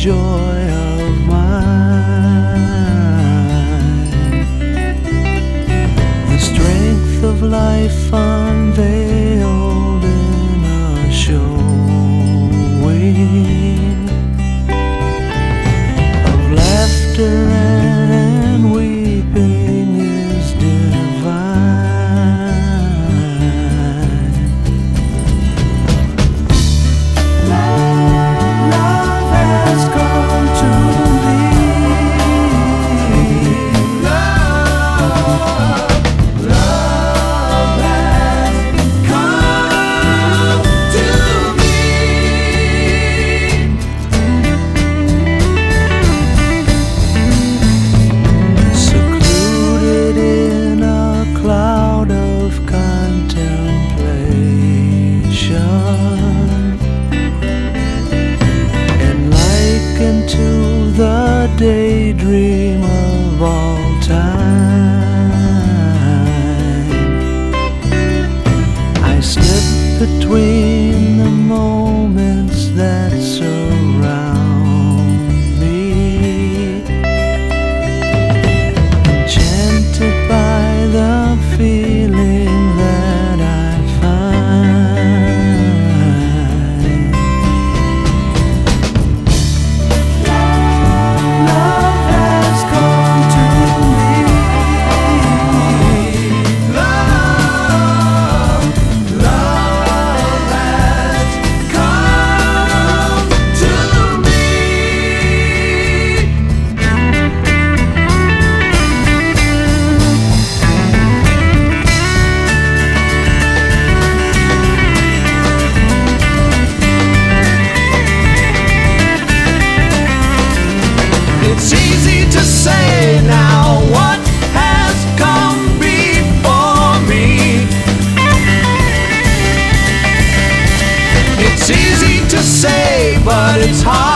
joy of mine. The strength of life unveiled in a showing of laughter and weeping is divine. Love has come to me. Love has come to me. Secluded in a cloud of contemplation, enlikened to the daydream of all time, I slip between the moments that surround me, enchanted by the feeling that I find. Love has come to me. Love has come to me. It's easy to say now what has come before me. It's easy to say, but it's hard